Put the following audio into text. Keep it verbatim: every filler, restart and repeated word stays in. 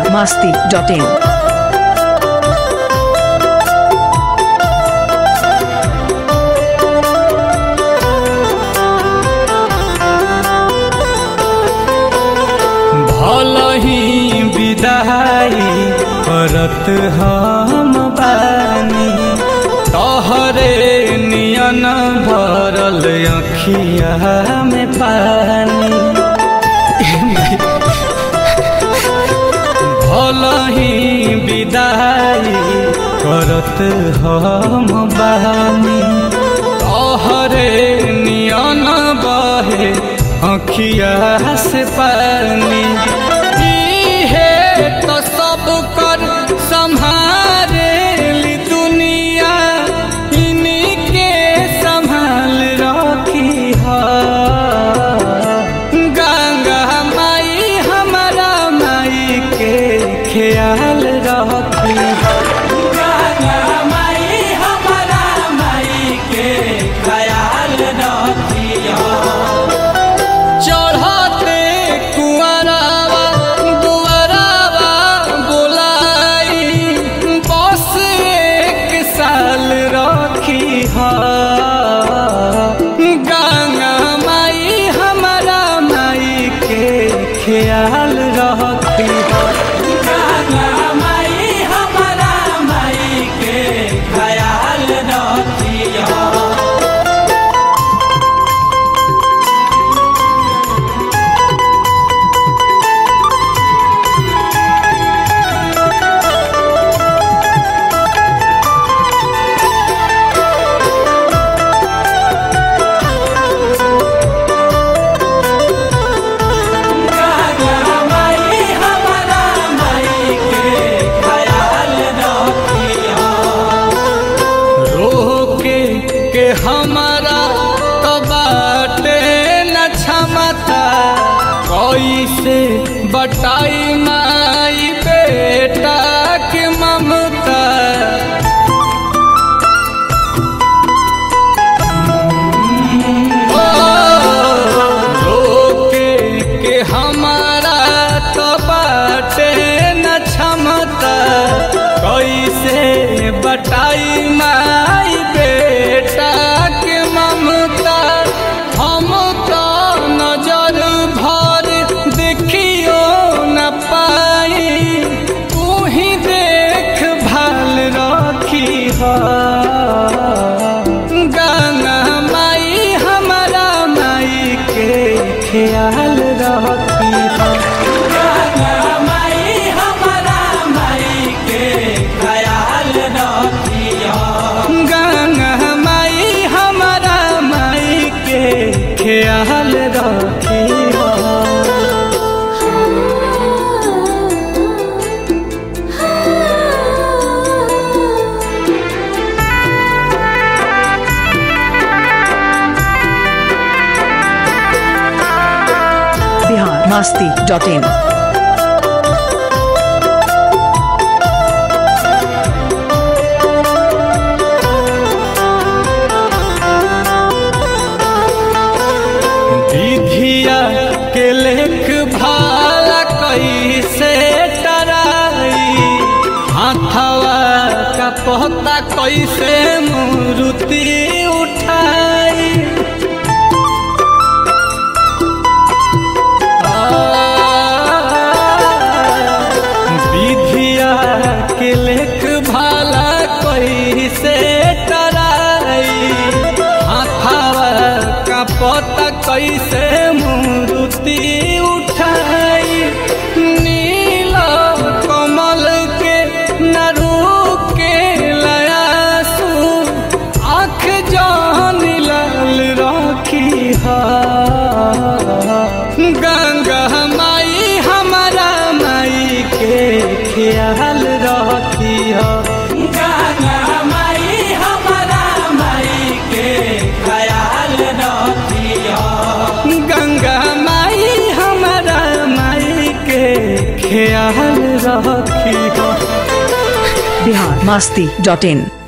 masti dot in. भलही विदाई करत हम बानी तोहरे नियन भरल अखिया में पानी। भलही विदाई करत हम बानी तोहरे नियन बहे अखिया से पानी। इहे तो सब कर संभारे ली दुनिया इन्हीं के संभाल रखी है। गंगा माई हमारा माई के ख्याल रखी है। गंगा माई हमारा माई के ख्याल रखी है। चढ़ते कुआरावा दुआरावा बोलाई बस एक साल रखी है। गंगा माई हमारा माई के ख्याल रखी है। गंगा माई हमारा माई के ख्याल रखी है। हमारा तो बाटे न क्षमता कैसे बटाई माई बेटा के ममता। रोके के हमारा तो बाटे न क्षमता कैसे बटाई माई बेटा के ममता। हम तो नजर भर देखियो न पाई तू ही देख भाल रखी है। गंगा माई हमारा माई के ख्याल रखी है। गंगा माई हमारा माई के ख्याल रखी है। गंगा माई हमारा माई के ख्याल रखी है। Bihar masti dot in. विधिया के लेख भाला कैसे टराई हाथवा का पहता कैसे मूर्ति उठाई। विधिया के लेख भाला कैसे टराई हाथवा का पता कैसे मूर्ति उठाई। नील कमल के नरू के लयासू आँख जान लाल रखी है। गंगा माई हमारा माई के ख्याल रखी है। गंगा माई हमारा माई के ख्याल रखी है। गंगा माई हमारा माई के ख्याल रखी है। Bihar masti dot in.